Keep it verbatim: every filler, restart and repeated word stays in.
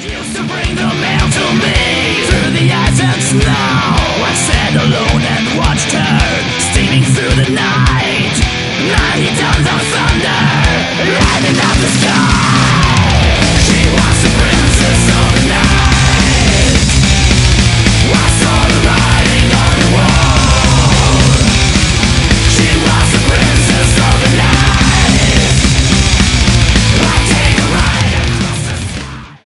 Used to bring the mail to me through the ice and snow. I sat alone and watched her steaming through the night.